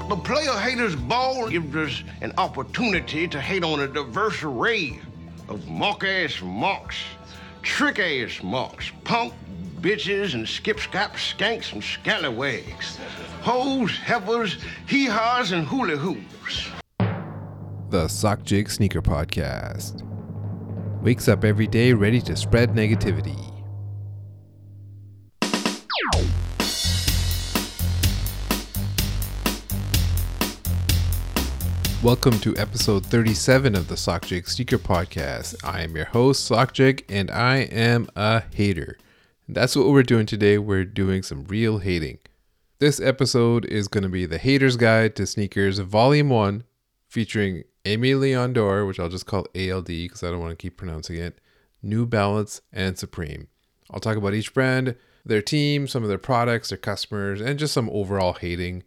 The Player Haters Ball gives us an opportunity to hate on a diverse array of mock-ass mocks, trick-ass mocks, punk bitches and skip-scap skanks and scallywags, hoes, heifers, hee-haws, and hula-hoos. The Sock Jig Sneaker Podcast wakes up every day ready to spread negativity. Welcome to episode 37 of the Sock Jig Sneaker Podcast. I am your host, Sock Jig, and I am a hater. That's what we're doing today. We're doing some real hating. This episode is going to be the Hater's Guide to Sneakers Volume 1, featuring Aimé Leon Dore, which I'll just call ALD because I don't want to keep pronouncing it, New Balance, and Supreme. I'll talk about each brand, their team, some of their products, their customers, and just some overall hating.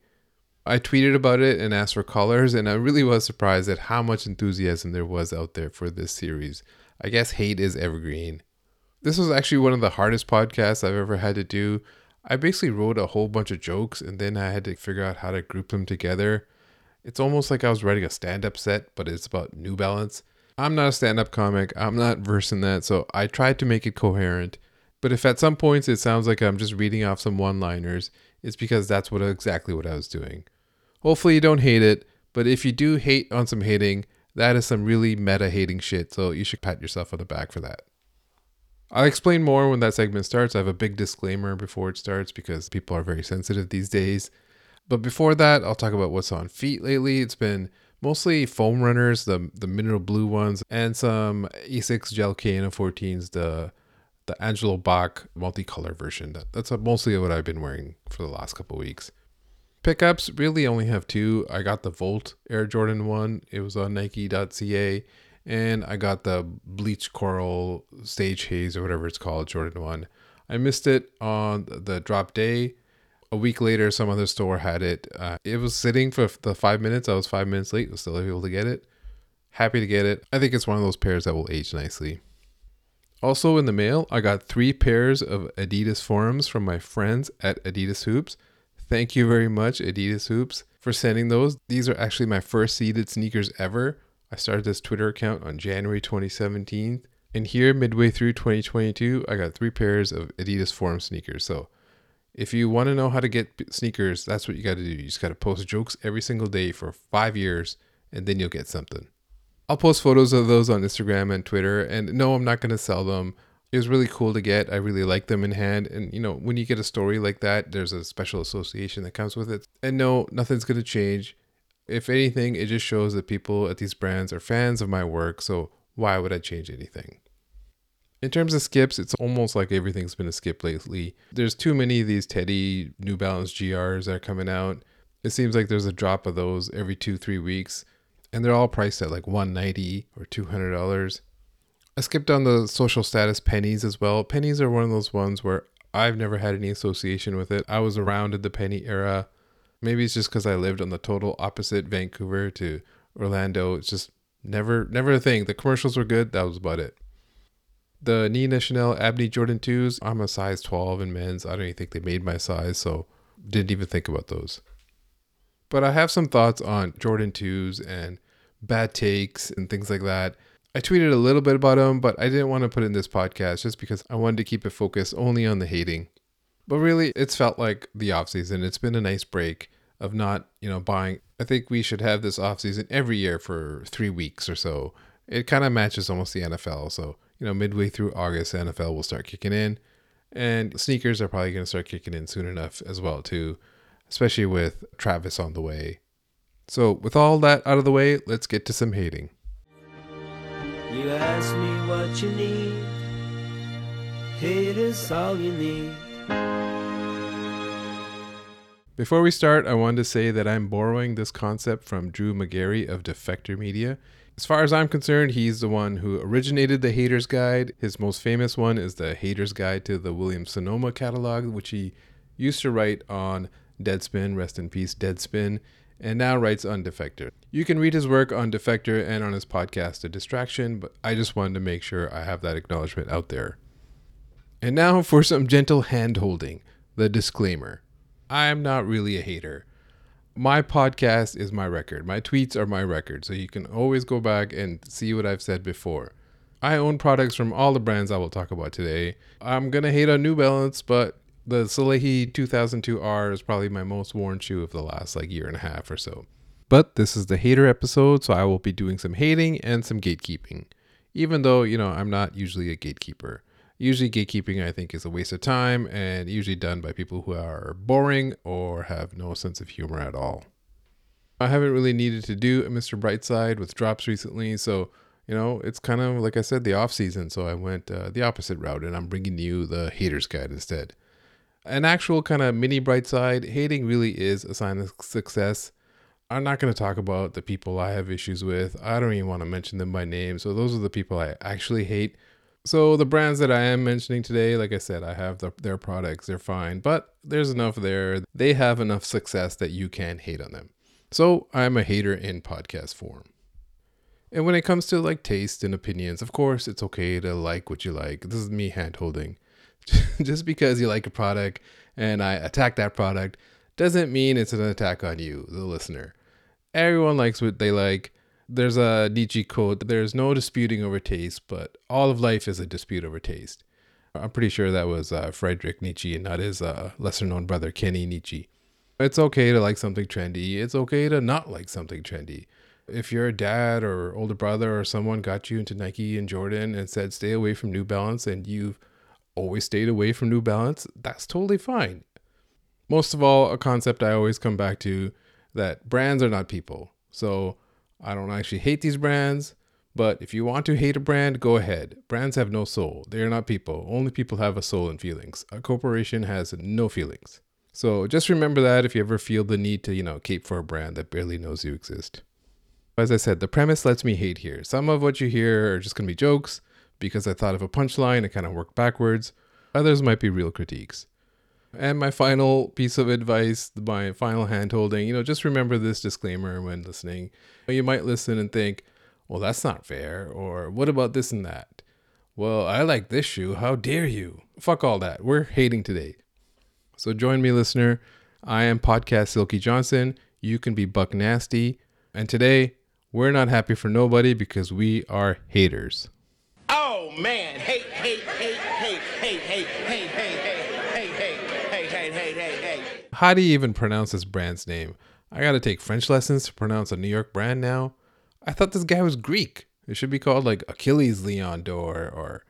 I tweeted about it and asked for colors, and I really was surprised at how much enthusiasm there was out there for this series. I guess hate is evergreen. This was actually one of the hardest podcasts I've ever had to do. I basically wrote a whole bunch of jokes, and then I had to figure out how to group them together. It's almost like I was writing a stand-up set, but it's about New Balance. I'm not a stand-up comic. I'm not versed in that, so I tried to make it coherent. But if at some points it sounds like I'm just reading off some one-liners, it's because that's exactly what I was doing. Hopefully you don't hate it, but if you do hate on some hating, that is some really meta-hating shit, so you should pat yourself on the back for that. I'll explain more when that segment starts. I have a big disclaimer before it starts because people are very sensitive these days. But before that, I'll talk about what's on feet lately. It's been mostly foam runners, the mineral blue ones, and some Asics Gel Kayano 14s, the Angelo Bach multicolor version. That's mostly what I've been wearing for the last couple of weeks. Pickups really only have two. I got the Volt Air Jordan 1. It was on Nike.ca. And I got the Bleach Coral Stage Haze or whatever it's called, Jordan 1. I missed it on the drop day. A week later, some other store had it. It was sitting for the 5 minutes. I was 5 minutes late. Was still able to get it. Happy to get it. I think it's one of those pairs that will age nicely. Also in the mail, I got 3 pairs of Adidas Forums from my friends at Adidas Hoops. Thank you very much, Adidas Hoops, for sending those. These are actually my first seeded sneakers ever. I started this Twitter account on January 2017. And here, midway through 2022, I got 3 pairs of Adidas Forum sneakers. So if you want to know how to get sneakers, that's what you got to do. You just got to post jokes every single day for 5 years, and then you'll get something. I'll post photos of those on Instagram and Twitter. And no, I'm not going to sell them. It was really cool to get. I really like them in hand. And, you know, when you get a story like that, there's a special association that comes with it. And no, nothing's going to change. If anything, it just shows that people at these brands are fans of my work. So why would I change anything? In terms of skips, it's almost like everything's been a skip lately. There's too many of these Teddy New Balance GRs that are coming out. It seems like there's a drop of those every 2-3 weeks. And they're all priced at like $190 or $200. I skipped on the social status pennies as well. Pennies are one of those ones where I've never had any association with it. I was around in the penny era. Maybe it's just because I lived on the total opposite Vancouver to Orlando. It's just never a thing. The commercials were good. That was about it. The Nina Chanel Abney Jordan 2s, I'm a size 12 in men's. I don't even think they made my size, so didn't even think about those. But I have some thoughts on Jordan 2s and bad takes and things like that. I tweeted a little bit about them, but I didn't want to put it in this podcast just because I wanted to keep it focused only on the hating. But really, it's felt like the off-season. It's been a nice break of not, buying. I think we should have this off-season every year for 3 weeks or so. It kind of matches almost the NFL. So, midway through August, the NFL will start kicking in. And sneakers are probably going to start kicking in soon enough as well, too. Especially with Travis on the way. So, with all that out of the way, let's get to some hating. You ask me what you need. Hate is all you need. Before we start, I wanted to say that I'm borrowing this concept from Drew Magary of Defector Media. As far as I'm concerned, he's the one who originated the Hater's Guide. His most famous one is the Hater's Guide to the Williams-Sonoma catalog, which he used to write on Deadspin, rest in peace Deadspin, and now writes on Defector. You can read his work on Defector and on his podcast, A Distraction, but I just wanted to make sure I have that acknowledgement out there. And now for some gentle hand-holding, the disclaimer. I'm not really a hater. My podcast is my record. My tweets are my record. So you can always go back and see what I've said before. I own products from all the brands I will talk about today. I'm going to hate on New Balance, but the Salehi 2002R is probably my most worn shoe of the last year and a half or so. But this is the hater episode, so I will be doing some hating and some gatekeeping. Even though, I'm not usually a gatekeeper. Usually gatekeeping, I think, is a waste of time and usually done by people who are boring or have no sense of humor at all. I haven't really needed to do a Mr. Brightside with drops recently, so, it's kind of, like I said, the off season, so I went the opposite route and I'm bringing you the Hater's Guide instead. An actual kind of mini Brightside, hating really is a sign of success. I'm not going to talk about the people I have issues with. I don't even want to mention them by name. So those are the people I actually hate. So the brands that I am mentioning today, like I said, I have their products. They're fine, but there's enough there. They have enough success that you can hate on them. So I'm a hater in podcast form. And when it comes to taste and opinions, of course, it's okay to like what you like. This is me hand holding. Just because you like a product and I attack that product doesn't mean it's an attack on you, the listener. Everyone likes what they like. There's a Nietzsche quote, there's no disputing over taste, but all of life is a dispute over taste. I'm pretty sure that was Friedrich Nietzsche and not his lesser known brother, Kenny Nietzsche. It's okay to like something trendy. It's okay to not like something trendy. If your dad or older brother or someone got you into Nike and Jordan and said, stay away from New Balance, and you've always stayed away from New Balance, that's totally fine. Most of all, a concept I always come back to, that brands are not people. So I don't actually hate these brands, but if you want to hate a brand, go ahead. Brands have no soul. They are not people. Only people have a soul and feelings. A corporation has no feelings. So just remember that if you ever feel the need to, cape for a brand that barely knows you exist. As I said, the premise lets me hate here. Some of what you hear are just going to be jokes because I thought of a punchline and kind of worked backwards. Others might be real critiques. And my final piece of advice, my final hand-holding, just remember this disclaimer when listening. You might listen and think, well, that's not fair, or what about this and that? Well, I like this shoe, how dare you? Fuck all that, we're hating today. So join me, listener. I am Podcast Silky Johnson. You can be Buck Nasty. And today, we're not happy for nobody because we are haters. Oh, man. Hate, hate, hate, hate, hate, hate, hate, hate, hate. How do you even pronounce this brand's name? I gotta take French lessons to pronounce a New York brand now. I thought this guy was Greek. It should be called Achilles Leon Dor or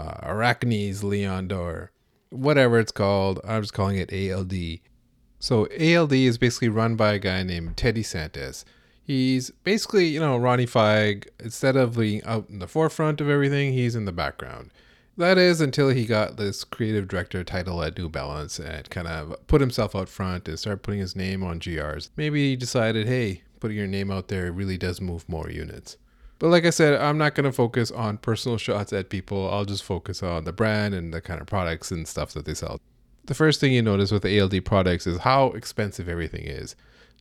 Arachnes Leon Dor. Whatever it's called, I'm just calling it ALD. So ALD is basically run by a guy named Teddy Santis. He's basically, Ronnie Feig. Instead of being out in the forefront of everything, he's in the background. That is until he got this creative director title at New Balance and kind of put himself out front and started putting his name on GRs. Maybe he decided, hey, putting your name out there really does move more units. But like I said, I'm not going to focus on personal shots at people. I'll just focus on the brand and the kind of products and stuff that they sell. The first thing you notice with the ALD products is how expensive everything is.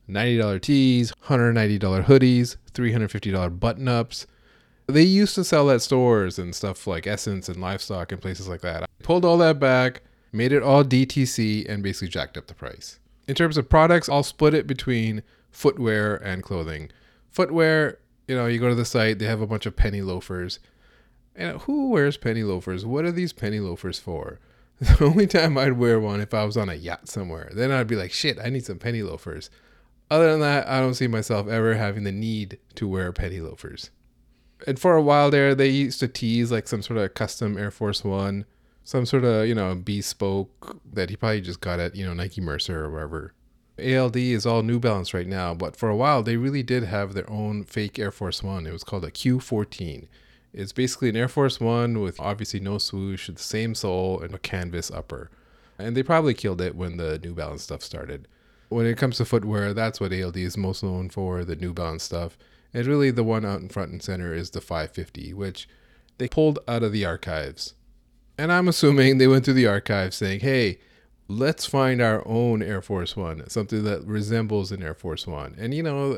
$90 tees, $190 hoodies, $350 button-ups. They used to sell at stores and stuff like Essence and Livestock and places like that. I pulled all that back, made it all DTC, and basically jacked up the price. In terms of products, I'll split it between footwear and clothing. Footwear, you go to the site, they have a bunch of penny loafers. And who wears penny loafers? What are these penny loafers for? The only time I'd wear one if I was on a yacht somewhere. Then I'd be like, shit, I need some penny loafers. Other than that, I don't see myself ever having the need to wear penny loafers. And for a while there, they used to tease some sort of custom Air Force One, some sort of, bespoke that he probably just got at, Nike Mercer or wherever. ALD is all New Balance right now, but for a while, they really did have their own fake Air Force One. It was called a Q14. It's basically an Air Force One with obviously no swoosh, the same sole, and a canvas upper. And they probably killed it when the New Balance stuff started. When it comes to footwear, that's what ALD is most known for, the New Balance stuff. And really the one out in front and center is the 550, which they pulled out of the archives. And I'm assuming they went through the archives saying, hey, let's find our own Air Force One, something that resembles an Air Force One. And,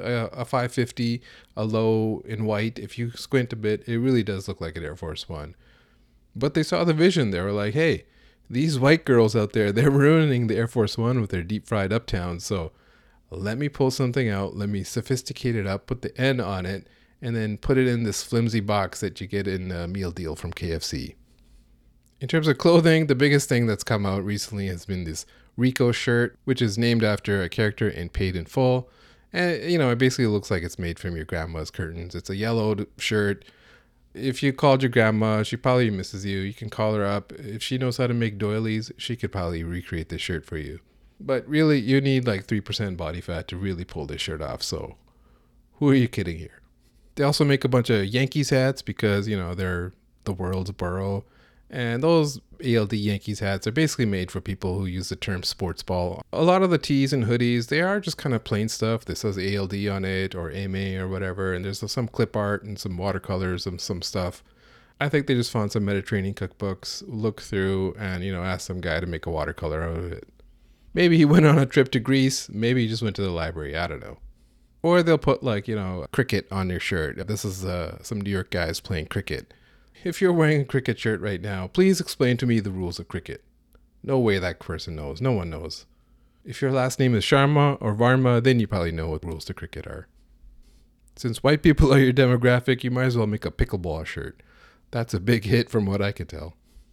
a 550, a low in white, if you squint a bit, it really does look like an Air Force One. But they saw the vision. They were like, hey, these white girls out there, they're ruining the Air Force One with their deep fried Uptowns. So let me pull something out, let me sophisticate it up, put the N on it, and then put it in this flimsy box that you get in a meal deal from KFC. In terms of clothing, the biggest thing that's come out recently has been this Rico shirt, which is named after a character in Paid in Full. And, it basically looks like it's made from your grandma's curtains. It's a yellowed shirt. If you called your grandma, she probably misses you. You can call her up. If she knows how to make doilies, she could probably recreate this shirt for you. But really, you need like 3% body fat to really pull this shirt off. So who are you kidding here? They also make a bunch of Yankees hats because, they're the world's borough. And those ALD Yankees hats are basically made for people who use the term sports ball. A lot of the tees and hoodies, they are just kind of plain stuff that says ALD on it or MA or whatever. And there's some clip art and some watercolors and some stuff. I think they just found some Mediterranean cookbooks, looked through and, asked some guy to make a watercolor out of it. Maybe he went on a trip to Greece. Maybe he just went to the library. I don't know. Or they'll put cricket on their shirt. This is some New York guys playing cricket. If you're wearing a cricket shirt right now, please explain to me the rules of cricket. No way that person knows. No one knows. If your last name is Sharma or Varma, then you probably know what rules to cricket are. Since white people are your demographic, you might as well make a pickleball shirt. That's a big hit from what I can tell.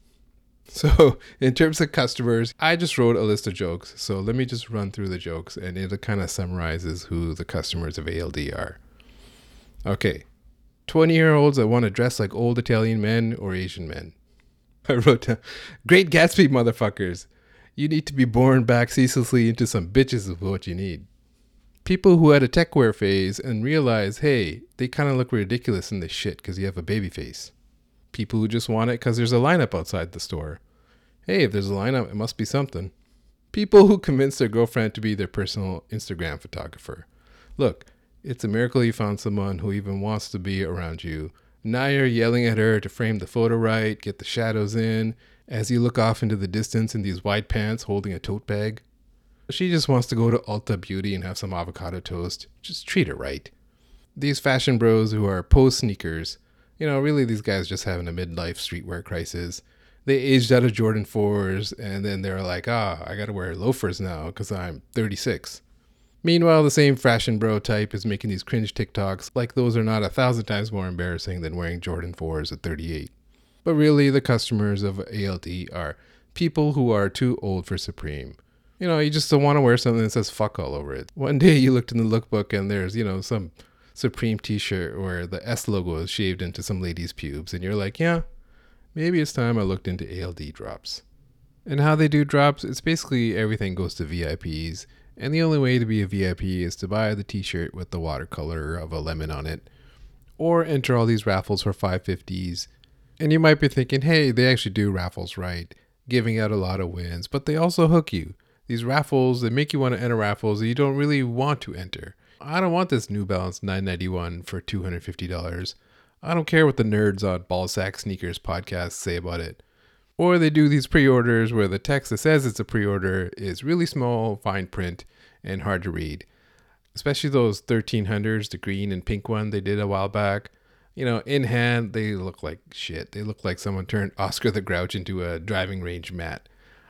So, in terms of customers, I just wrote a list of jokes. So let me just run through the jokes and it kind of summarizes who the customers of ALD are. Okay. 20-year-olds that want to dress like old Italian men or Asian men. I wrote down, Great Gatsby motherfuckers. You need to be born back ceaselessly into some bitches is what you need. People who had a techwear phase and realize, hey, they kind of look ridiculous in this shit because you have a baby face. People who just want it because there's a lineup outside the store. Hey, if there's a lineup, it must be something. People who convince their girlfriend to be their personal Instagram photographer. Look, it's a miracle you found someone who even wants to be around you. Now you're yelling at her to frame the photo right, get the shadows in, as you look off into the distance in these wide pants holding a tote bag. She just wants to go to Ulta Beauty and have some avocado toast. Just treat her right. These fashion bros who are post-sneakers, really these guys just having a midlife streetwear crisis. They aged out of Jordan 4s and then they're like, I gotta wear loafers now because I'm 36. Meanwhile, the same fashion bro type is making these cringe TikToks like those are not 1,000 times more embarrassing than wearing Jordan 4s at 38. But really, the customers of ALD are people who are too old for Supreme. You just don't want to wear something that says fuck all over it. One day you looked in the lookbook and there's, some Supreme t-shirt where the S logo is shaved into some lady's pubes. And you're like, yeah, maybe it's time I looked into ALD drops. And how they do drops, it's basically everything goes to VIPs. And the only way to be a VIP is to buy the t-shirt with the watercolor of a lemon on it. Or enter all these raffles for $5.50s. And you might be thinking, hey, they actually do raffles right, giving out a lot of wins. But they also hook you. These raffles, they make you want to enter raffles that you don't really want to enter. I don't want this New Balance 991 for $250. I don't care what the nerds on Ballsack Sneakers podcast say about it. Or they do these pre-orders where the text that says it's a pre-order is really small, fine print, and hard to read. Especially those 1300s, the green and pink one they did a while back. In hand, they look like shit. They look like someone turned Oscar the Grouch into a driving range mat.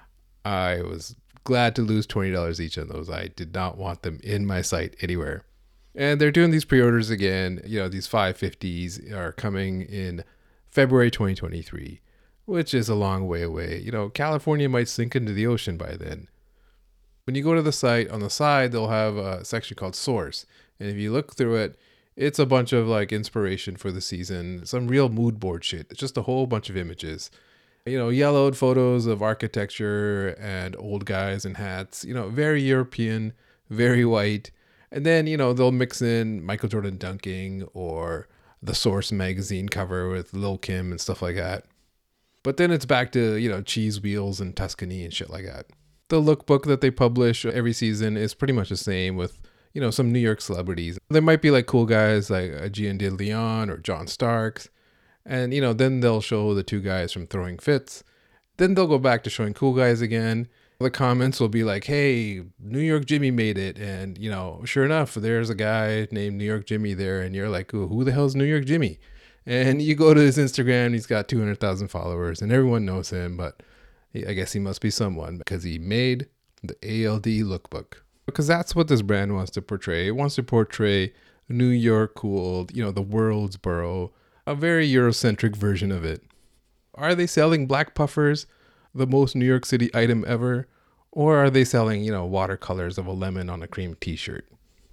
I was glad to lose $20 each on those. I did not want them in my sight anywhere. And they're doing these pre-orders again. These 550s are coming in February 2023. Which is a long way away. California might sink into the ocean by then. When you go to the site, on the side, they'll have a section called Source. And if you look through it, it's a bunch of inspiration for the season. Some real mood board shit. It's just a whole bunch of images. Yellowed photos of architecture and old guys in hats. Very European, very white. And then, they'll mix in Michael Jordan dunking or the Source magazine cover with Lil' Kim and stuff like that. But then it's back to, cheese wheels and Tuscany and shit like that. The lookbook that they publish every season is pretty much the same with, some New York celebrities. There might be cool guys like Gian De Leon or John Starks. And, then they'll show the two guys from Throwing Fits. Then they'll go back to showing cool guys again. The comments will be like, hey, New York Jimmy made it. And, sure enough, there's a guy named New York Jimmy there. And you're like, who the hell's New York Jimmy? And you go to his Instagram, he's got 200,000 followers, and everyone knows him, but I guess he must be someone because he made the ALD lookbook. Because that's what this brand wants to portray. It wants to portray New York cool, the world's borough, a very Eurocentric version of it. Are they selling black puffers, the most New York City item ever? Or are they selling, watercolors of a lemon on a cream t-shirt?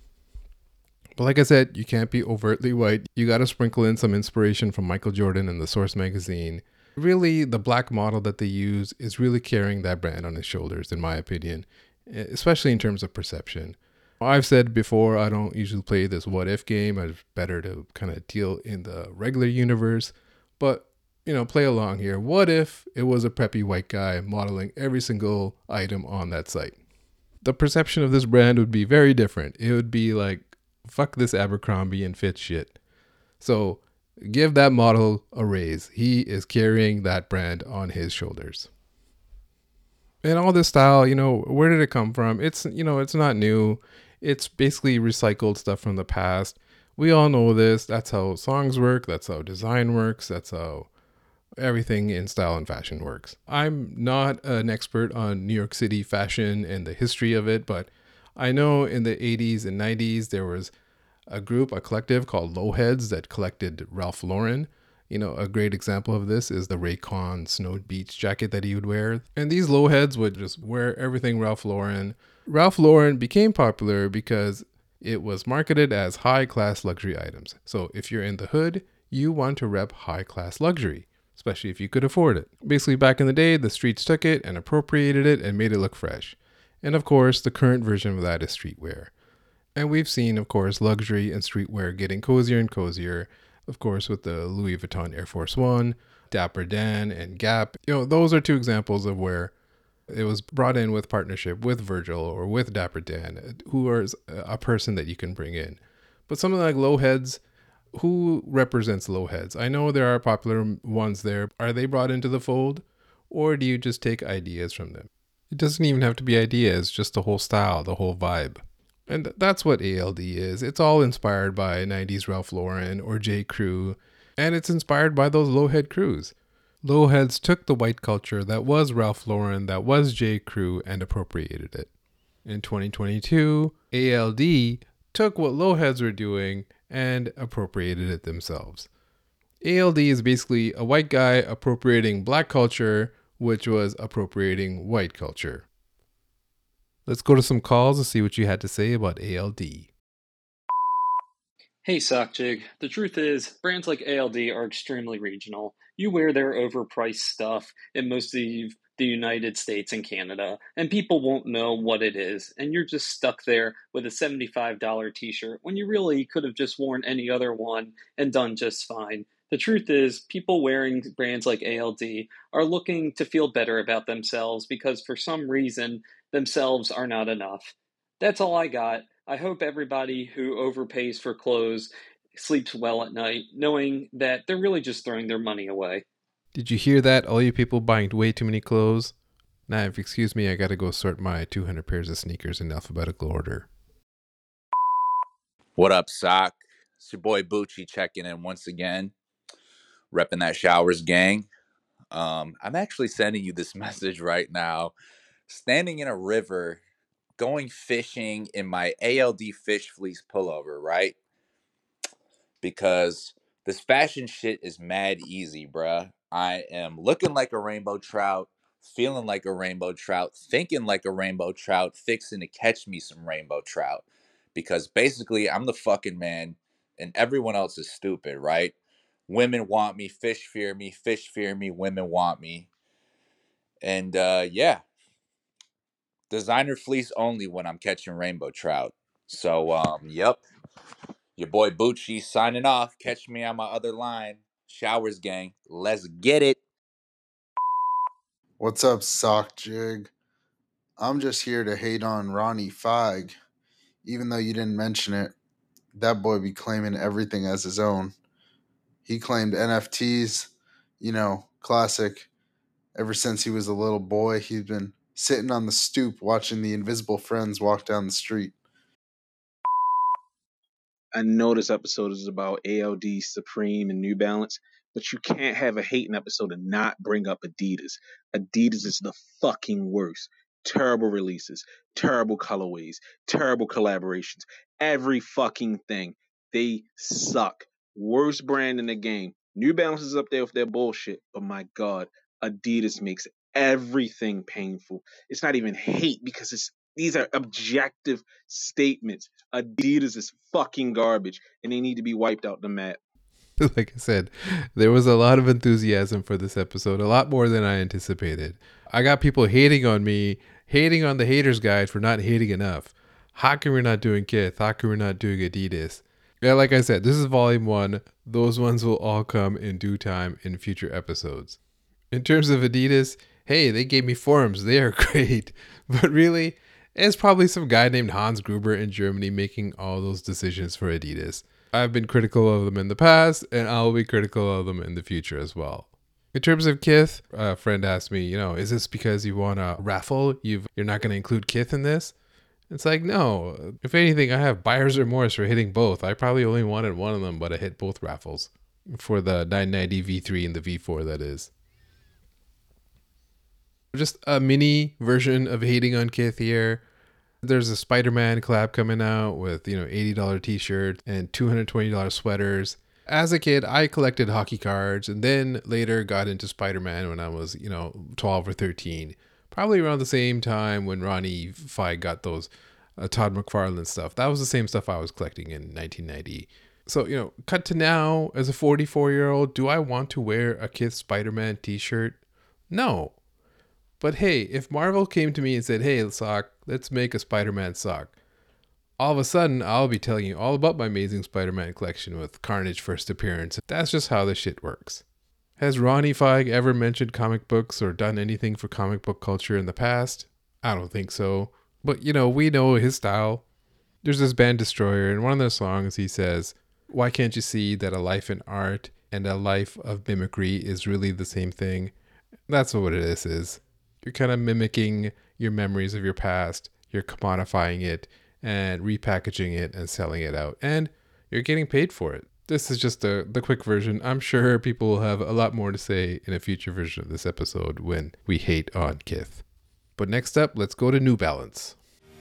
But like I said, you can't be overtly white. You got to sprinkle in some inspiration from Michael Jordan and the Source magazine. Really, the black model that they use is really carrying that brand on his shoulders, in my opinion, especially in terms of perception. I've said before, I don't usually play this what if game. It's better to kind of deal in the regular universe. But, play along here. What if it was a preppy white guy modeling every single item on that site? The perception of this brand would be very different. It would be like, fuck this Abercrombie and Fitch shit. So give that model a raise. He is carrying that brand on his shoulders. And all this style, where did it come from? It's not new. It's basically recycled stuff from the past. We all know this. That's how songs work. That's how design works. That's how everything in style and fashion works. I'm not an expert on New York City fashion and the history of it, but I know in the 80s and 90s, there was a collective called Lowheads that collected Ralph Lauren. A great example of this is the Raycon Snow Beach jacket that he would wear. And these Lowheads would just wear everything Ralph Lauren. Ralph Lauren became popular because it was marketed as high-class luxury items. So if you're in the hood, you want to rep high-class luxury, especially if you could afford it. Basically, back in the day, the streets took it and appropriated it and made it look fresh. And of course, the current version of that is streetwear. And we've seen, of course, luxury and streetwear getting cozier and cozier. Of course, with the Louis Vuitton Air Force One, Dapper Dan, and Gap. Those are two examples of where it was brought in with partnership with Virgil or with Dapper Dan, who is a person that you can bring in. But something like Lowheads, who represents Lowheads? I know there are popular ones there. Are they brought into the fold? Or do you just take ideas from them? It doesn't even have to be ideas, just the whole style, the whole vibe. And that's what ALD is. It's all inspired by 90s Ralph Lauren or J. Crew, and it's inspired by those Lowhead crews. Lowheads took the white culture that was Ralph Lauren, that was J. Crew, and appropriated it. In 2022, ALD took what Lowheads were doing and appropriated it themselves. ALD is basically a white guy appropriating black culture, which was appropriating white culture. Let's go to some calls to see what you had to say about ALD. Hey Sockjig, the truth is, brands like ALD are extremely regional. You wear their overpriced stuff in most of the United States and Canada, and people won't know what it is, and you're just stuck there with a $75 t-shirt when you really could have just worn any other one and done just fine. The truth is, people wearing brands like ALD are looking to feel better about themselves because for some reason, themselves are not enough. That's all I got. I hope everybody who overpays for clothes sleeps well at night, knowing that they're really just throwing their money away. Did you hear that, all you people buying way too many clothes? Now, if you excuse me, I gotta go sort my 200 pairs of sneakers in alphabetical order. What up, Sock? It's your boy Bucci checking in once again, repping that Showers gang. I'm actually sending you this message right now. Standing in a river, going fishing in my ALD Fish Fleece pullover, right? Because this fashion shit is mad easy, bruh. I am looking like a rainbow trout, feeling like a rainbow trout, thinking like a rainbow trout, fixing to catch me some rainbow trout. Because basically, I'm the fucking man, and everyone else is stupid, right? Women want me, fish fear me, women want me. And yeah, designer fleece only when I'm catching rainbow trout. So, yep. Your boy Bucci signing off. Catch me on my other line. Showers gang. Let's get it. What's up, Sock Jig? I'm just here to hate on Ronnie Feig. Even though you didn't mention it, that boy be claiming everything as his own. He claimed NFTs, classic. Ever since he was a little boy, he's been sitting on the stoop watching the invisible friends walk down the street. I know this episode is about ALD, Supreme, and New Balance, but you can't have a hating episode and not bring up Adidas. Adidas is the fucking worst. Terrible releases, terrible colorways, terrible collaborations, every fucking thing. They suck. Worst brand in the game. New Balance is up there with their bullshit, but my God, Adidas makes everything painful. It's not even hate because these are objective statements. Adidas is fucking garbage, and they need to be wiped out the map. Like I said, there was a lot of enthusiasm for this episode, a lot more than I anticipated. I got people hating on me, hating on the haters guide for not hating enough. How come we're not doing Kith? How come we're not doing Adidas? Yeah, like I said, this is volume 1. Those ones will all come in due time in future episodes. In terms of Adidas, hey, they gave me forums. They are great. But really, it's probably some guy named Hans Gruber in Germany making all those decisions for Adidas. I've been critical of them in the past, and I'll be critical of them in the future as well. In terms of Kith, a friend asked me, is this because you want a raffle? You're not going to include Kith in this? It's like, no. If anything, I have buyer's remorse for hitting both. I probably only wanted one of them, but I hit both raffles. For the 990 V3 and the V4, that is. Just a mini version of hating on Kith here. There's a Spider-Man collab coming out with, $80 t-shirts and $220 sweaters. As a kid, I collected hockey cards and then later got into Spider-Man when I was, 12 or 13. Probably around the same time when Ronnie Feig got those Todd McFarlane stuff. That was the same stuff I was collecting in 1990. So, cut to now, as a 44-year-old, do I want to wear a Kith Spider-Man t-shirt? No. But hey, if Marvel came to me and said, hey, Sock, let's make a Spider-Man sock, all of a sudden, I'll be telling you all about my Amazing Spider-Man collection with Carnage first appearance. That's just how this shit works. Has Ronnie Feig ever mentioned comic books or done anything for comic book culture in the past? I don't think so. But, we know his style. There's this band Destroyer, and one of their songs, he says, why can't you see that a life in art and a life of mimicry is really the same thing? That's what it is. You're kind of mimicking your memories of your past. You're commodifying it and repackaging it and selling it out. And you're getting paid for it. This is just the quick version. I'm sure people will have a lot more to say in a future version of this episode when we hate on Kith. But next up, let's go to New Balance.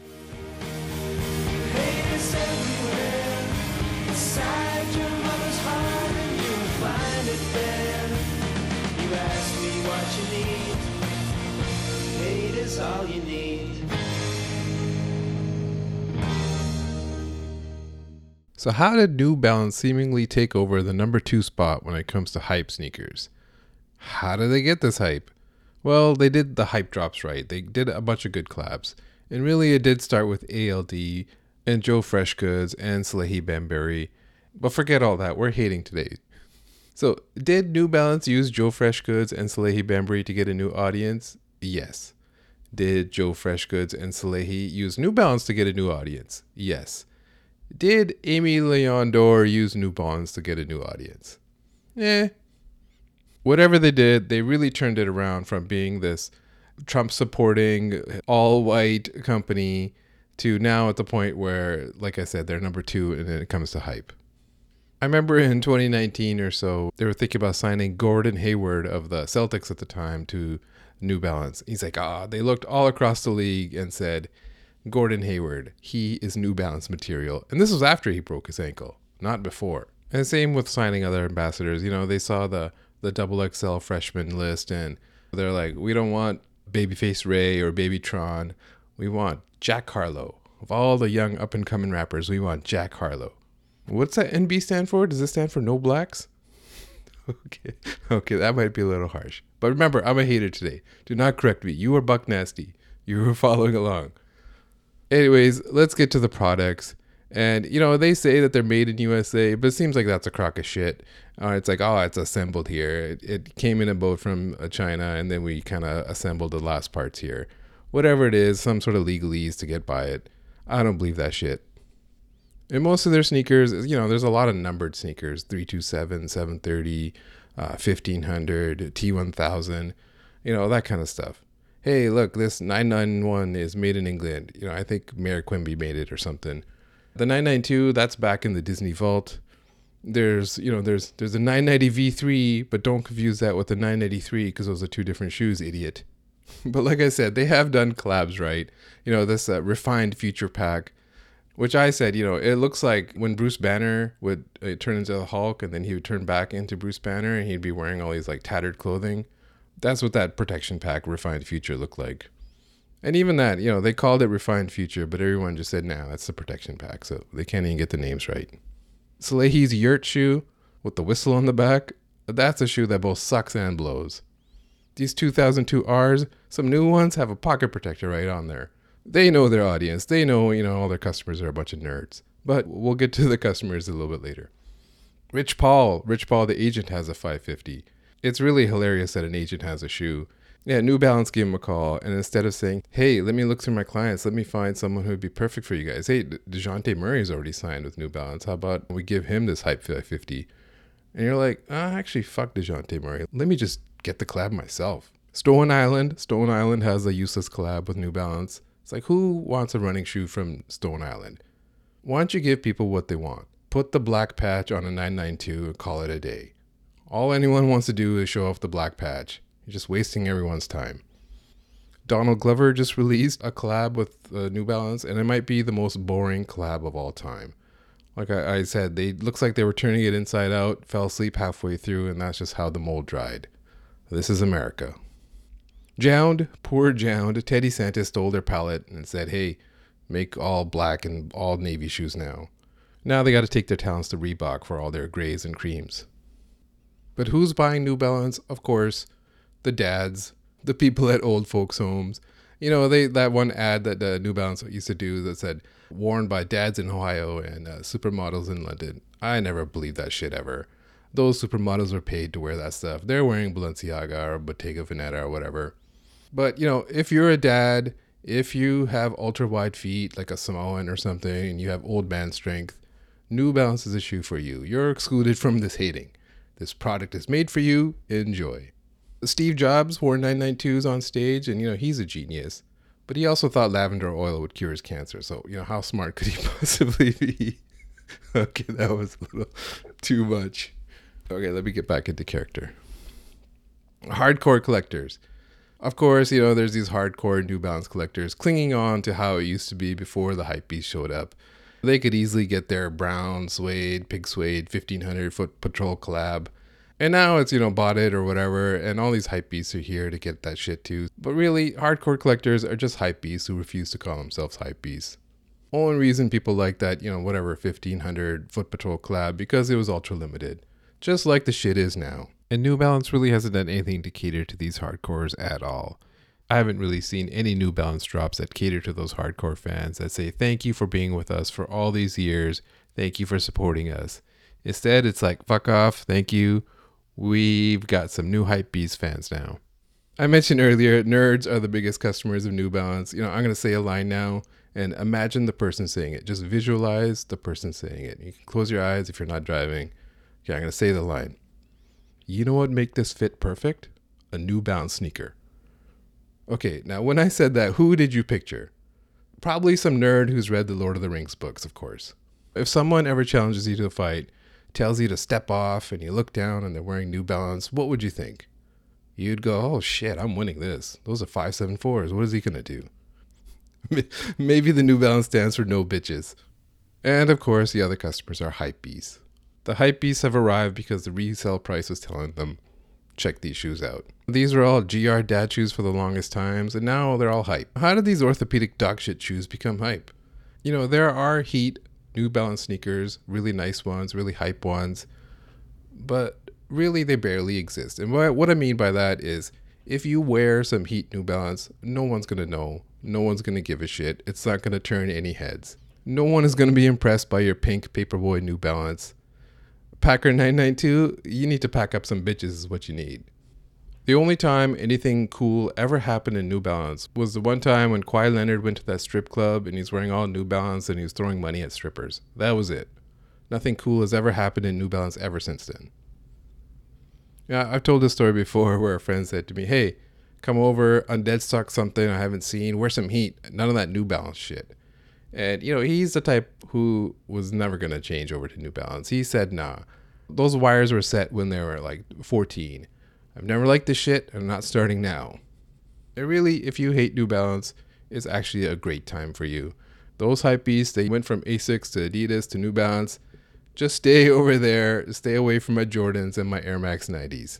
All you need. So how did New Balance seemingly take over the number 2 spot when it comes to hype sneakers? How did they get this hype? Well, they did the hype drops right. They did a bunch of good collabs. And really it did start with ALD and Joe Freshgoods and Salehi Bembury. But forget all that. We're hating today. So did New Balance use Joe Freshgoods and Salehi Bembury to get a new audience? Yes. Did Joe Freshgoods and Salehi use New Balance to get a new audience? Yes. Did Amy Leon Dore use New Balance to get a new audience? Whatever they did, they really turned it around from being this Trump-supporting, all-white company to now at the point where, like I said, they're number 2 when it comes to hype. I remember in 2019 or so, they were thinking about signing Gordon Hayward of the Celtics at the time to New Balance. He's like, they looked all across the league and said, Gordon Hayward, he is New Balance material. And this was after he broke his ankle, not before. And same with signing other ambassadors. They saw the XXL freshman list and they're like, we don't want Babyface Ray or Baby Tron. We want Jack Harlow. Of all the young up and coming rappers, we want Jack Harlow. What's that NB stand for? Does it stand for No Blacks? Okay, that might be a little harsh. But remember, I'm a hater today. Do not correct me. You were buck nasty. You were following along. Anyways, let's get to the products. And, they say that they're made in USA, but it seems like that's a crock of shit. It's like, it's assembled here. It came in a boat from China, and then we kind of assembled the last parts here. Whatever it is, some sort of legalese to get by it. I don't believe that shit. And most of their sneakers, there's a lot of numbered sneakers, 327, 730, 1500, T1000, that kind of stuff. Hey, look, this 991 is made in England. I think Mayor Quimby made it or something. The 992, that's back in the Disney vault. There's a 990 V3, but don't confuse that with the 993 because those are 2 different shoes, idiot. But like I said, they have done collabs, right? You know, this refined future pack, which I said, you know, it looks like when Bruce Banner would turn into the Hulk and then he would turn back into Bruce Banner and he'd be wearing all these like tattered clothing. That's what that protection pack refined future looked like. And even that, you know, they called it refined future, but everyone just said, nah, that's the protection pack. So they can't even get the names right. Salehi's yurt shoe with the whistle on the back, that's a shoe that both sucks and blows. These 2002 Rs, some new ones have a pocket protector right on there. They know their audience. They know, you know, all their customers are a bunch of nerds. But we'll get to the customers a little bit later. Rich Paul the agent has a 550. It's really hilarious that an agent has a shoe. Yeah, New Balance gave him a call, and instead of saying, hey, let me look through my clients, let me find someone who would be perfect for you guys. Hey, DeJounte Murray's already signed with New Balance. How about we give him this Hype 550? And you're like, actually, fuck DeJounte Murray. Let me just get the collab myself. Stone Island has a useless collab with New Balance. It's like, who wants a running shoe from Stone Island? Why don't you give people what they want? Put the black patch on a 992 and call it a day. All anyone wants to do is show off the black patch. You're just wasting everyone's time. Donald Glover just released a collab with New Balance, and it might be the most boring collab of all time. Like I said, looks like they were turning it inside out, fell asleep halfway through, and that's just how the mold dried. This is America. Poor Jound, Teddy Santa stole their palette and said, hey, make all black and all navy shoes now. Now they got to take their talents to Reebok for all their grays and creams. But who's buying New Balance? Of course, the dads, the people at old folks' homes. You know, that one ad that New Balance used to do that said, worn by dads in Ohio and supermodels in London. I never believed that shit ever. Those supermodels were paid to wear that stuff. They're wearing Balenciaga or Bottega Veneta or whatever. But, you know, if you're a dad, if you have ultra wide feet like a Samoan or something and you have old man strength, New Balance is a shoe for you. You're excluded from this hating. This product is made for you. Enjoy. Steve Jobs wore 992s on stage, and, you know, he's a genius. But he also thought lavender oil would cure his cancer. So, you know, how smart could he possibly be? Okay, that was a little too much. Okay, let me get back into character. Hardcore collectors. Of course, you know, there's these hardcore New Balance collectors clinging on to how it used to be before the hypebeast showed up. They could easily get their brown suede, pig suede, 1500 foot patrol collab. And now it's, you know, bought it or whatever, and all these hypebeasts are here to get that shit too. But really, hardcore collectors are just hypebeasts who refuse to call themselves hypebeasts. Only reason people like that, you know, whatever 1500 foot patrol collab, because it was ultra limited. Just like the shit is now. And New Balance really hasn't done anything to cater to these hardcores at all. I haven't really seen any New Balance drops that cater to those hardcore fans that say, thank you for being with us for all these years. Thank you for supporting us. Instead, it's like, fuck off. Thank you. We've got some new Hypebeast fans now. I mentioned earlier, nerds are the biggest customers of New Balance. You know, I'm going to say a line now and imagine the person saying it. Just visualize the person saying it. You can close your eyes if you're not driving. Okay, I'm going to say the line. You know what make this fit perfect? A New Balance sneaker. Okay, now when I said that, who did you picture? Probably some nerd who's read the Lord of the Rings books, of course. If someone ever challenges you to a fight, tells you to step off, and you look down and they're wearing New Balance, what would you think? You'd go, oh shit, I'm winning this. Those are 574s. What is he going to do? Maybe the New Balance stands for no bitches. And of course, the other customers are Hypebeasts. The Hypebeasts have arrived because the resale price was telling them, check these shoes out. These were all GR dad shoes for the longest times, and now they're all hype. How did these orthopedic dog shit shoes become hype? You know, there are Heat New Balance sneakers, really nice ones, really hype ones, but really they barely exist. And what I mean by that is, if you wear some Heat New Balance, no one's going to know. No one's going to give a shit. It's not going to turn any heads. No one is going to be impressed by your pink Paperboy New Balance. Packer 992, you need to pack up some bitches is what you need. The only time anything cool ever happened in New Balance was the one time when Kawhi Leonard went to that strip club and he's wearing all New Balance and he was throwing money at strippers. That was it. Nothing cool has ever happened in New Balance ever since then. Yeah, I've told this story before where a friend said to me, hey, come over, undead stock something I haven't seen, wear some Heat. None of that New Balance shit. And, you know, he's the type who was never going to change over to New Balance. He said, nah, those wires were set when they were like 14. I've never liked this shit, and I'm not starting now. And really, if you hate New Balance, it's actually a great time for you. Those hype beasts, they went from Asics to Adidas to New Balance. Just stay over there, stay away from my Jordans and my Air Max 90s.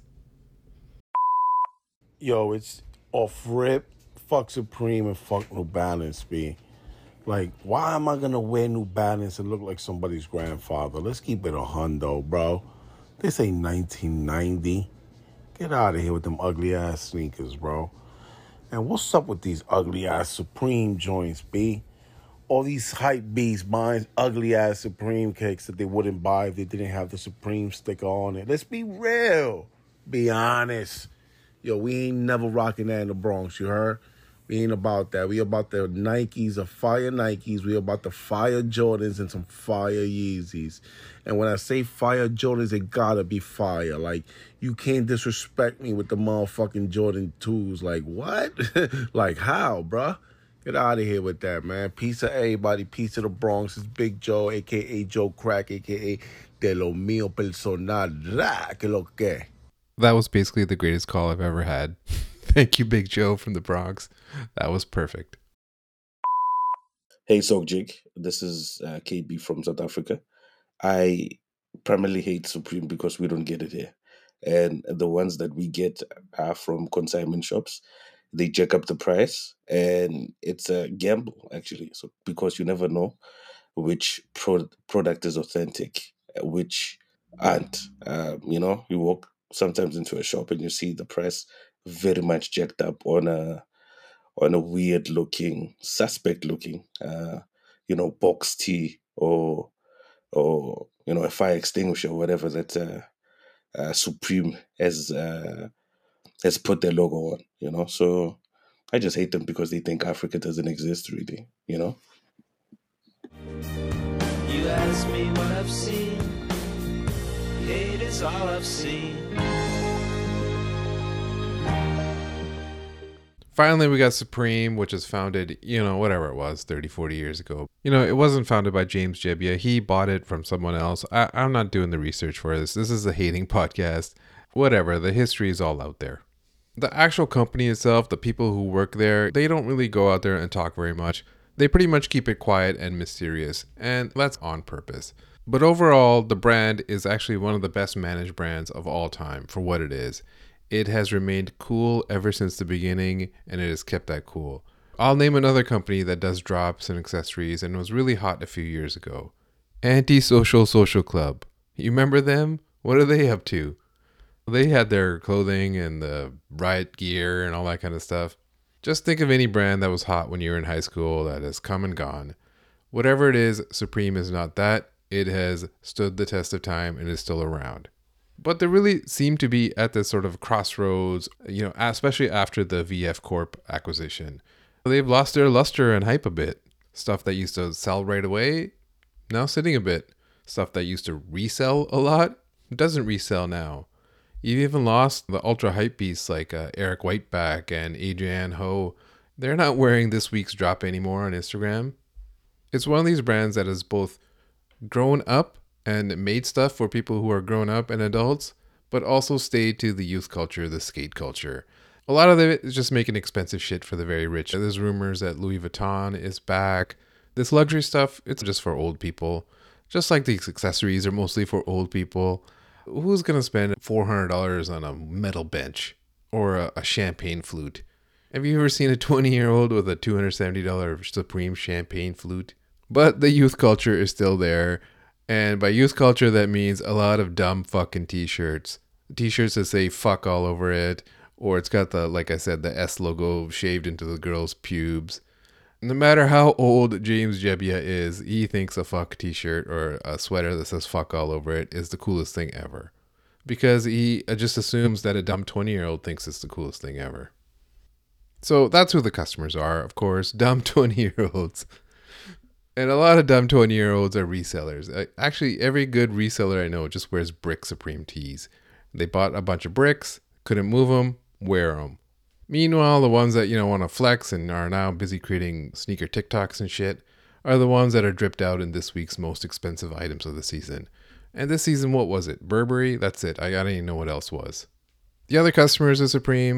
Yo, it's off rip. Fuck Supreme and fuck New Balance, B. Like, why am I gonna wear New Balance and look like somebody's grandfather? Let's keep it a hundo, bro. This ain't 1990. Get out of here with them ugly ass sneakers, bro. And what's up with these ugly ass Supreme joints, B? All these hype beasts buying ugly ass Supreme cakes that they wouldn't buy if they didn't have the Supreme sticker on it. Let's be real. Be honest. Yo, we ain't never rocking that in the Bronx, you heard? We ain't about that. We about the Nikes, the fire Nikes. We about the fire Jordans and some fire Yeezys. And when I say fire Jordans, it gotta be fire. Like, you can't disrespect me with the motherfucking Jordan 2s. Like, what? Like, how, bruh? Get out of here with that, man. Peace of everybody. Peace of the Bronx. It's Big Joe, a.k.a. Joe Crack, a.k.a. De Lo Mío Personal. Ra, que lo que. That was basically the greatest call I've ever had. Thank you, Big Joe from the Bronx. That was perfect. Hey, Sogjig. This is KB from South Africa. I primarily hate Supreme because we don't get it here. And the ones that we get are from consignment shops. They jack up the price, and it's a gamble, actually. So because you never know which product is authentic, which aren't. You walk sometimes into a shop and you see the price very much jacked up on a weird looking, suspect looking, box tee or a fire extinguisher or whatever that Supreme has put their logo on. So I just hate them because they think Africa doesn't exist, really. You ask me what I've seen, hate is all I've seen. Finally, we got Supreme, which is founded, whatever it was, 30, 40 years ago. It wasn't founded by James Jebbia. He bought it from someone else. I'm not doing the research for this. This is a hating podcast. Whatever, the history is all out there. The actual company itself, the people who work there, they don't really go out there and talk very much. They pretty much keep it quiet and mysterious, and that's on purpose. But overall, the brand is actually one of the best managed brands of all time for what it is. It has remained cool ever since the beginning, and it has kept that cool. I'll name another company that does drops and accessories and was really hot a few years ago. Antisocial Social Club. You remember them? What are they up to? They had their clothing and the riot gear and all that kind of stuff. Just think of any brand that was hot when you were in high school that has come and gone. Whatever it is, Supreme is not that. It has stood the test of time and is still around. But they really seem to be at this sort of crossroads, especially after the VF Corp acquisition. They've lost their luster and hype a bit. Stuff that used to sell right away, now sitting a bit. Stuff that used to resell a lot, doesn't resell now. You've even lost the ultra hype beasts like Eric Whiteback and Adrienne Ho. They're not wearing this week's drop anymore on Instagram. It's one of these brands that has both grown up and made stuff for people who are grown up and adults, but also stayed to the youth culture, the skate culture. A lot of it is just making expensive shit for the very rich. There's rumors that Louis Vuitton is back. This luxury stuff, it's just for old people. Just like these accessories are mostly for old people. Who's going to spend $400 on a metal bench or a champagne flute? Have you ever seen a 20-year-old with a $270 Supreme champagne flute? But the youth culture is still there. And by youth culture, that means a lot of dumb fucking t-shirts. T-shirts that say fuck all over it. Or it's got like I said, the S logo shaved into the girl's pubes. No matter how old James Jebbia is, he thinks a fuck t-shirt or a sweater that says fuck all over it is the coolest thing ever. Because he just assumes that a dumb 20-year-old thinks it's the coolest thing ever. So that's who the customers are, of course, dumb 20-year-olds. And a lot of dumb 20-year-olds are resellers. Actually, every good reseller I know just wears brick Supreme tees. They bought a bunch of bricks, couldn't move them, wear them. Meanwhile, the ones that, want to flex and are now busy creating sneaker TikToks and shit are the ones that are dripped out in this week's most expensive items of the season. And this season, what was it? Burberry? That's it. I don't even know what else was. The other customers of Supreme,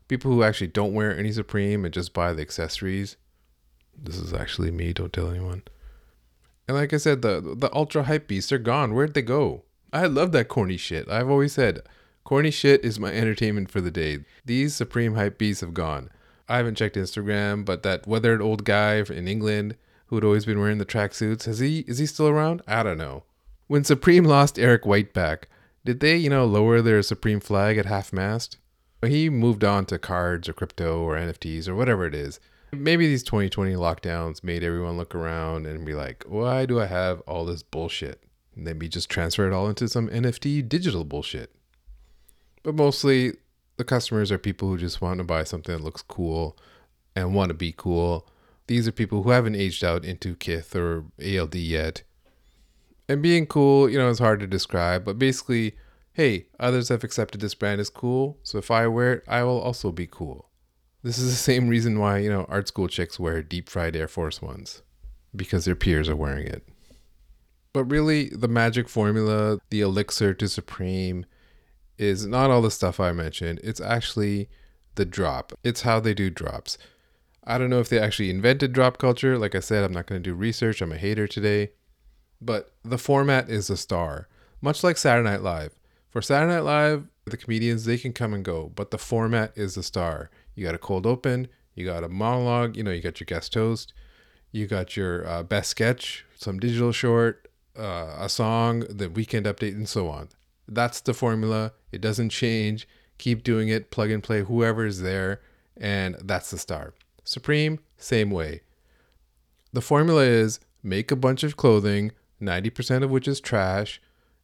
People who actually don't wear any Supreme and just buy the accessories. This is actually me, don't tell anyone. And like I said, the ultra hype beasts are gone. Where'd they go? I love that corny shit. I've always said, corny shit is my entertainment for the day. These Supreme hype beasts have gone. I haven't checked Instagram, but that weathered old guy in England who had always been wearing the tracksuits, is he still around? I don't know. When Supreme lost Eric White back, did they, lower their Supreme flag at half-mast? He moved on to cards or crypto or NFTs or whatever it is. Maybe these 2020 lockdowns made everyone look around and be like, why do I have all this bullshit? And maybe just transfer it all into some NFT digital bullshit. But mostly the customers are people who just want to buy something that looks cool and want to be cool. These are people who haven't aged out into Kith or ALD yet. And being cool, is hard to describe, but basically, hey, others have accepted this brand as cool, so if I wear it, I will also be cool. This is the same reason why, art school chicks wear deep fried Air Force Ones, because their peers are wearing it. But really, the magic formula, the elixir to Supreme, is not all the stuff I mentioned. It's actually the drop. It's how they do drops. I don't know if they actually invented drop culture. Like I said, I'm not going to do research. I'm a hater today. But the format is the star. Much like Saturday Night Live. For Saturday Night Live, the comedians, they can come and go. But the format is the star. You got a cold open. You got a monologue. You got your guest host. You got your best sketch, some digital short, a song, the weekend update, and so on. That's the formula. It doesn't change. Keep doing it. Plug and play whoever is there. And that's the star. Supreme, same way. The formula is make a bunch of clothing, 90% of which is trash.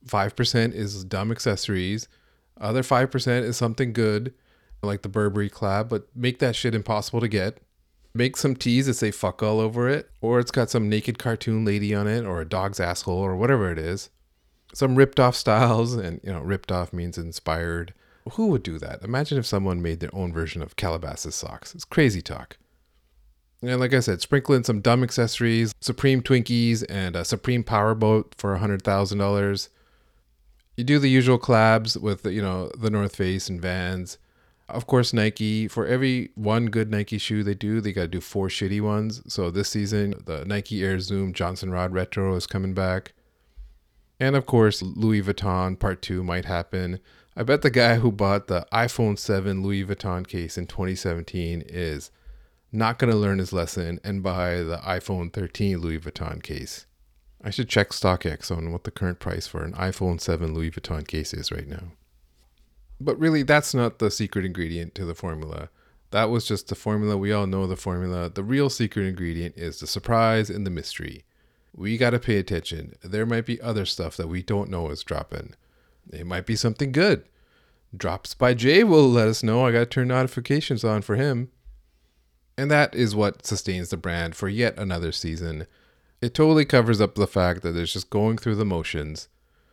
5% is dumb accessories. Other 5% is something good, like the Burberry collab, but make that shit impossible to get. Make some tees that say fuck all over it, or it's got some naked cartoon lady on it, or a dog's asshole, or whatever it is. Some ripped off styles, and ripped off means inspired. Who would do that? Imagine if someone made their own version of Calabasas socks. It's crazy talk. And like I said, sprinkle in some dumb accessories, Supreme Twinkies, and a Supreme Powerboat for $100,000. You do the usual collabs with, the North Face and Vans. Of course, Nike, for every one good Nike shoe they got to do 4 shitty ones. So this season, the Nike Air Zoom Johnson Rod Retro is coming back. And of course, Louis Vuitton Part 2 might happen. I bet the guy who bought the iPhone 7 Louis Vuitton case in 2017 is not going to learn his lesson and buy the iPhone 13 Louis Vuitton case. I should check StockX on what the current price for an iPhone 7 Louis Vuitton case is right now. But really, that's not the secret ingredient to the formula. That was just the formula. We all know the formula. The real secret ingredient is the surprise and the mystery. We got to pay attention. There might be other stuff that we don't know is dropping. It might be something good. Drops by Jay will let us know. I got to turn notifications on for him. And that is what sustains the brand for yet another season. It totally covers up the fact that it's just going through the motions.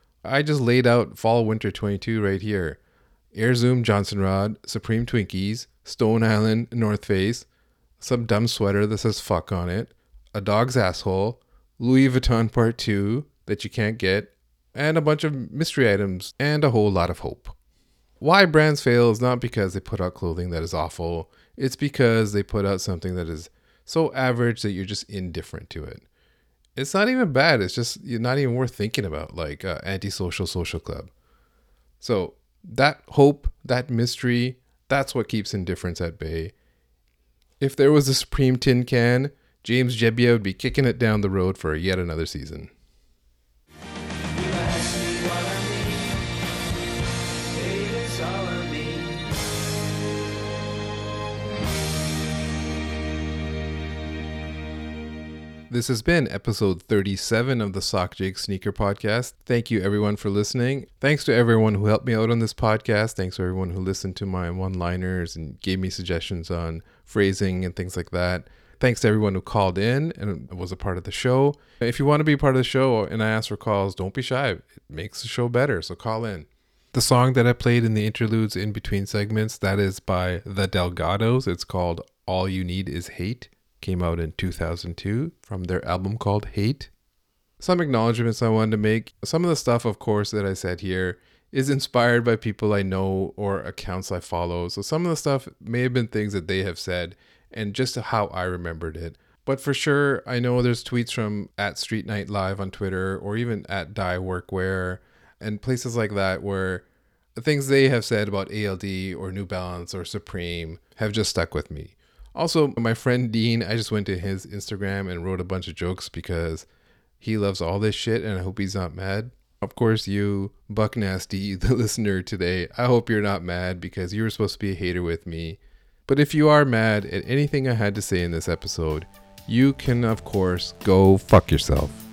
I just laid out Fall Winter 22 right here. Air Zoom Johnson Rod, Supreme Twinkies, Stone Island North Face, some dumb sweater that says fuck on it, a dog's asshole, Louis Vuitton Part 2 that you can't get, and a bunch of mystery items, and a whole lot of hope. Why brands fail is not because they put out clothing that is awful. It's because they put out something that is so average that you're just indifferent to it. It's not even bad. It's just you're not even worth thinking about, like Antisocial Social Club. So that hope, that mystery, that's what keeps indifference at bay. If there was a Supreme tin can, James Jebbia would be kicking it down the road for yet another season. This has been episode 37 of the Sock Jig Sneaker Podcast. Thank you everyone for listening. Thanks to everyone who helped me out on this podcast. Thanks to everyone who listened to my one-liners and gave me suggestions on phrasing and things like that. Thanks to everyone who called in and was a part of the show. If you want to be part of the show and I ask for calls, don't be shy. It makes the show better, so call in. The song that I played in the interludes in between segments, that is by The Delgados. It's called All You Need Is Hate. Came out in 2002 from their album called Hate. Some acknowledgements I wanted to make. Some of the stuff, of course, that I said here is inspired by people I know or accounts I follow. So some of the stuff may have been things that they have said and just how I remembered it. But for sure, I know there's tweets from at Street Night Live on Twitter or even at Die Workwear and places like that where the things they have said about ALD or New Balance or Supreme have just stuck with me. Also, my friend Dean, I just went to his Instagram and wrote a bunch of jokes because he loves all this shit and I hope he's not mad. Of course, you, Buck Nasty, the listener today, I hope you're not mad because you were supposed to be a hater with me. But if you are mad at anything I had to say in this episode, you can, of course, go fuck yourself.